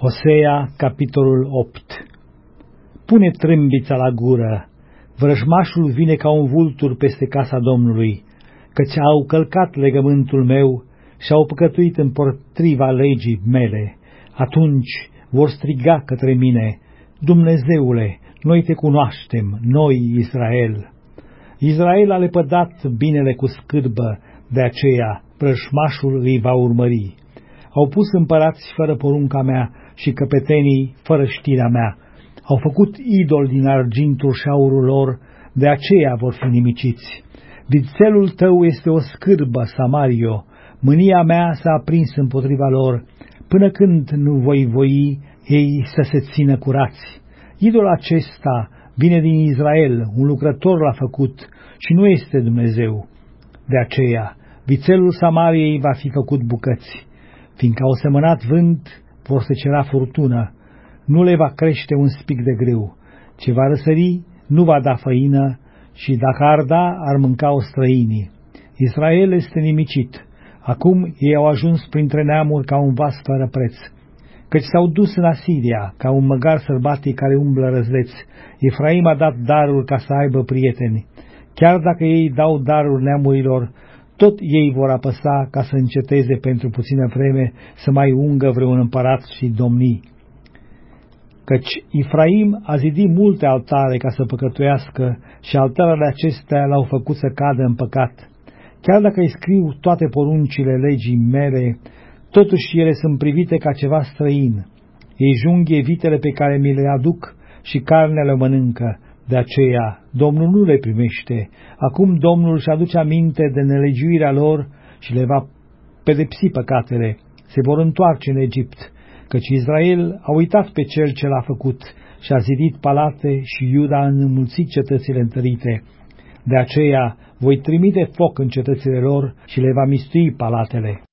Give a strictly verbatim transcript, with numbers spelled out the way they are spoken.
Osea, capitolul opt. Pune trâmbița la gură, vrăjmașul vine ca un vultur peste casa Domnului, căci au călcat legământul meu și au păcătuit împotriva legii mele. Atunci vor striga către mine: Dumnezeule, noi te cunoaștem, noi Israel. Israel a lepădat binele cu scârbă, de aceea vrăjmașul îi va urmări. Au pus împărați fără porunca mea și căpetenii fără știrea mea. Au făcut idol din argintul și aurul lor, de aceea vor fi nimiciți. Vițelul tău este o scârbă, Samario, mânia mea s-a aprins împotriva lor, până când nu voi voi ei să se țină curați. Idolul acesta vine din Israel, un lucrător l-a făcut și nu este Dumnezeu. De aceea, vițelul Samariei va fi făcut bucăți, fiindcă au semănat vânt, vor secera furtună, nu le va crește un spic de grâu, ce va răsări nu va da făină și dacă ar da, ar mânca-o străinii. Israel este nimicit, acum ei au ajuns printre neamuri ca un vas fără preț, căci s-au dus în Asiria ca un măgar sărbatic care umblă răzleț. Efraim a dat daruri ca să aibă prieteni, chiar dacă ei dau daruri neamurilor, tot ei vor apăsa ca să înceteze pentru puțină vreme să mai ungă vreun împărat și domnii. Căci Efraim a zidit multe altare ca să păcătuiască și altarele acestea l-au făcut să cadă în păcat. Chiar dacă îi scriu toate poruncile legii mele, totuși ele sunt privite ca ceva străin. Ei junghie vitele pe care mi le aduc și carnea le mănâncă. De aceea Domnul nu le primește. Acum Domnul își aduce aminte de nelegiuirea lor și le va pedepsi păcatele. Se vor întoarce în Egipt, căci Israel a uitat pe cel ce l-a făcut și a zidit palate și Iuda a înmulțit cetățile întărite. De aceea voi trimite foc în cetățile lor și le va mistui palatele.